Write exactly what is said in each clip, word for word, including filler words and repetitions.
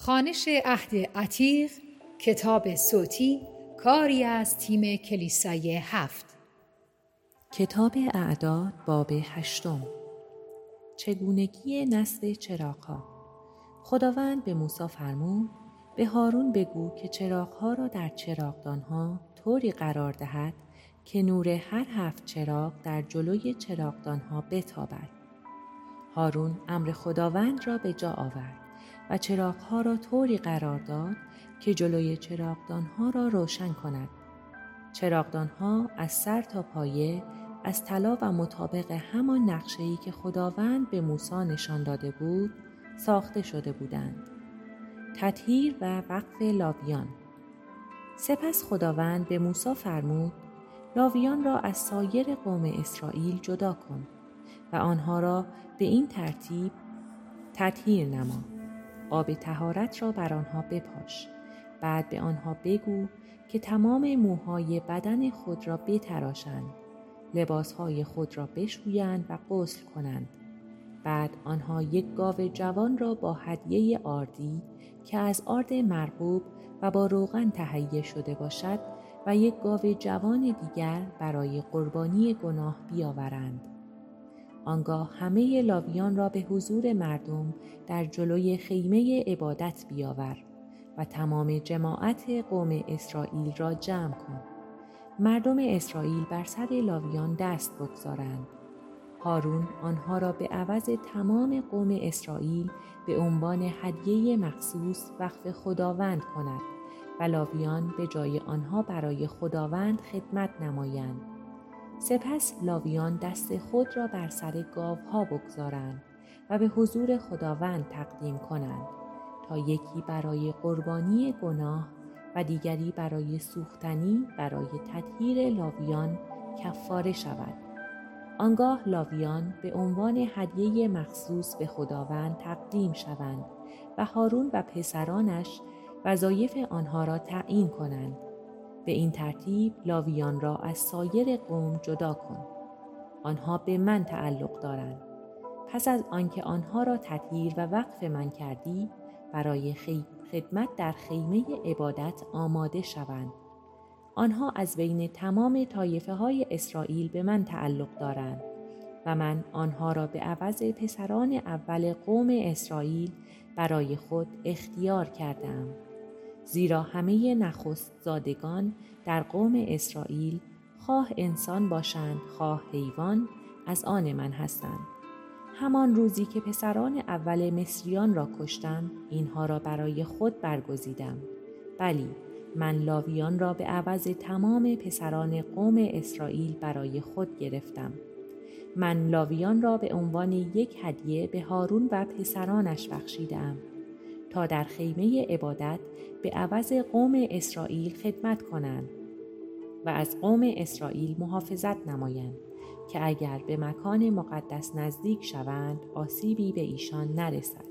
خوانش عهد عتیق، کتاب صوتی، کاری از تیم کلیسای هفت. کتاب اعداد باب هشتم. چگونگی نصب چراغ‌ها. خداوند به موسی فرمود: به هارون بگو که چراغ‌ها را در چراغدان‌ها طوری قرار دهد که نور هر هفت چراغ در جلوی چراغدان‌ها بتابد. هارون امر خداوند را به جا آورد و چراغ‌ها را طوری قرار داد که جلوی چراغدان‌ها را روشن کند. چراغدان‌ها از سر تا پایه از طلا و مطابق همان نقشه‌ای که خداوند به موسی نشان داده بود ساخته شده بودند. تطهیر و وقف لاویان. سپس خداوند به موسی فرمود: لاویان را از سایر قوم اسرائیل جدا کن و آنها را به این ترتیب تطهیر نما. آب طهارت را بر آنها بپاش. بعد به آنها بگو که تمام موهای بدن خود را بتراشند، لباسهای خود را بشویند و غسل کنند. بعد آنها یک گاو جوان را با هدیه آردی که از آرد مرغوب و با روغن تهیه شده باشد و یک گاو جوان دیگر برای قربانی گناه بیاورند. آنگاه همه لاویان را به حضور مردم در جلوی خیمه عبادت بیاور و تمام جماعت قوم اسرائیل را جمع کن. مردم اسرائیل بر سر لاویان دست بگذارند. هارون آنها را به عوض تمام قوم اسرائیل به عنوان هدیه مخصوص وقف خداوند کند و لاویان به جای آنها برای خداوند خدمت نمایند. سپس لاویان دست خود را بر سر گاوها بگذارند و به حضور خداوند تقدیم کنند تا یکی برای قربانی گناه و دیگری برای سوختنی برای تطهیر لاویان کفاره شود. آنگاه لاویان به عنوان هدیه مخصوص به خداوند تقدیم شوند و هارون و پسرانش وظایف آنها را تعیین کنند. به این ترتیب لاویان را از سایر قوم جدا کن. آنها به من تعلق دارند. پس از آنکه آنها را تطهیر و وقف من کردی، برای خدمت در خیمه عبادت آماده شوند. آنها از بین تمام طایفه های اسرائیل به من تعلق دارند و من آنها را به عوض پسران اول قوم اسرائیل برای خود اختیار کردم. زیرا همه نخست زادگان در قوم اسرائیل، خواه انسان باشند خواه حیوان، از آن من هستند. همان روزی که پسران اول مصریان را کشتم، اینها را برای خود برگزیدم. بلی، من لاویان را به عوض تمام پسران قوم اسرائیل برای خود گرفتم. من لاویان را به عنوان یک هدیه به هارون و پسرانش بخشیدم تا در خیمه عبادت به عوض قوم اسرائیل خدمت کنند و از قوم اسرائیل محافظت نمایند که اگر به مکان مقدس نزدیک شوند آسیبی به ایشان نرسد.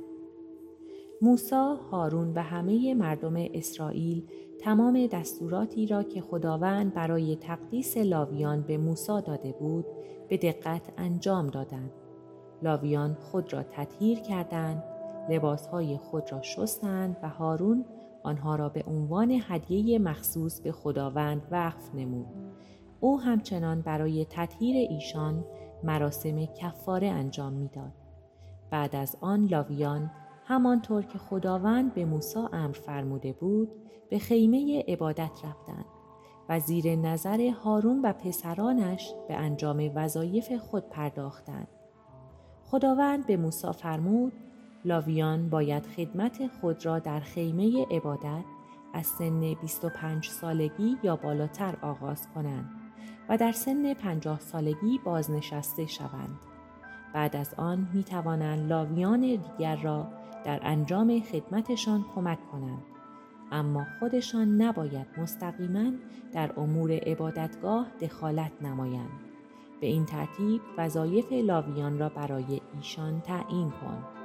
موسی، هارون و همه مردم اسرائیل تمام دستوراتی را که خداوند برای تقدیس لاویان به موسی داده بود به دقت انجام دادند. لاویان خود را تطهیر کردند، لباسهای خود را شستند و هارون آنها را به عنوان هدیه مخصوص به خداوند وقف نمود. او همچنان برای تطهیر ایشان مراسم کفاره انجام می‌داد. بعد از آن لاویان همانطور که خداوند به موسی امر فرموده بود به خیمه عبادت رفتند و زیر نظر هارون و پسرانش به انجام وظایف خود پرداختند. خداوند به موسی فرمود: لاویان باید خدمت خود را در خیمه عبادت از سن بیست و پنج سالگی یا بالاتر آغاز کنند و در سن پنجاه سالگی بازنشسته شوند. بعد از آن می توانند لاویان دیگر را در انجام خدمتشان کمک کنند، اما خودشان نباید مستقیما در امور عبادتگاه دخالت نمایند. به این ترتیب وظایف لاویان را برای ایشان تعیین کن.